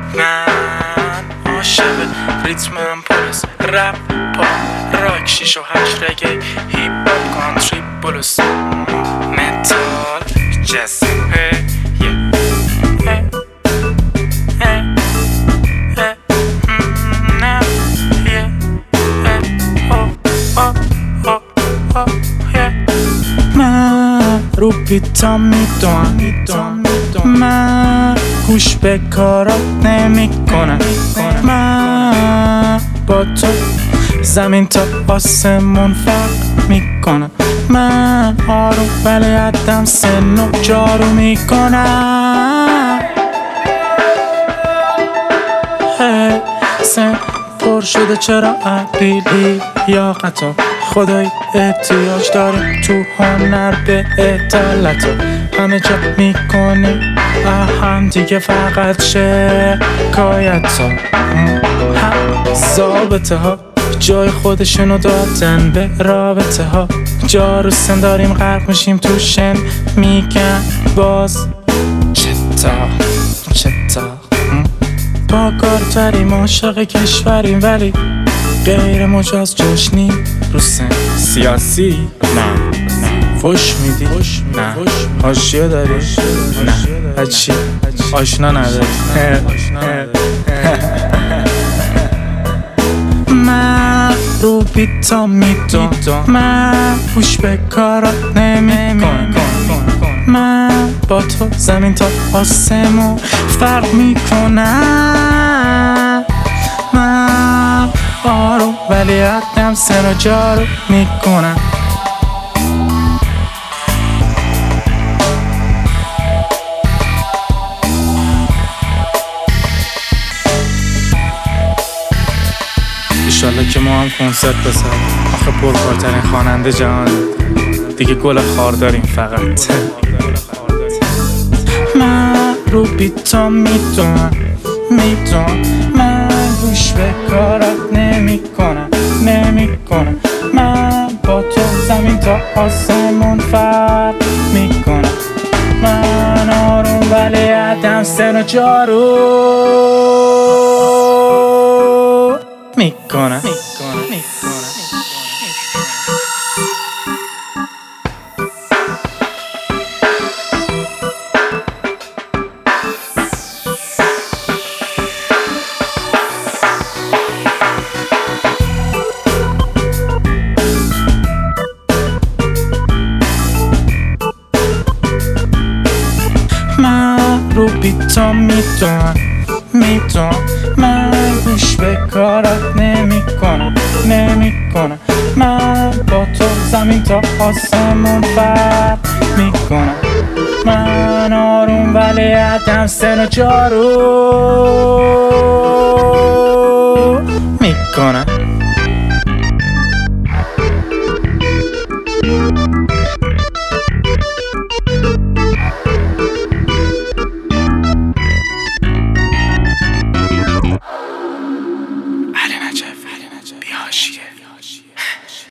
من عاشق ریتمم پر از رپ پاپ راک 6 و 8 رگی هیپ هاپ کانتری بلوز متال جاز رو بیتا میدونم من گوش به کارات نمی کنم من با تو زمین تا آسمون فرق میکنم من آروم ولی عدم سن و جارو میکنم سن پر شده چرا عبیلی یا قطار خدای احتیاج داریم تو هنر به عدالت همه جا میکنیم هم دیگه فقط شکایت ها ضابطه ها جای خودشونو دادن به رابطه ها جارو سن داریم غرق میشیم تو شن میگن باز چتا با کارتریم عاشق کشوریم ولی غیر مجاز جشنی رو سن سیاسی نه فش میدی نه حاشیه داری نه هچی آشنا نداری من رو بیتا میدونم من گوش به کارات نمی کنم من با تو زمین تا آسمون فرق میکنم من آروم ولی عدم سن و جارو میکنم ایشالله که ما هم کنسرت بسازیم آخه پرکارترین خواننده جهان دیگه گل خار داریم فقط من رو بیتا میدونم من گوش به کارات نمی کنم من با تو زمین تا آسمون فرق میکنم من آروم ولی عدم سن و جارو میکنم من رو بیتا میدونم من گوش به کارات نمی کنم من با تو زمین تا آسمون فرق میکنم من آروم ولی عدم سن و جارو میکنم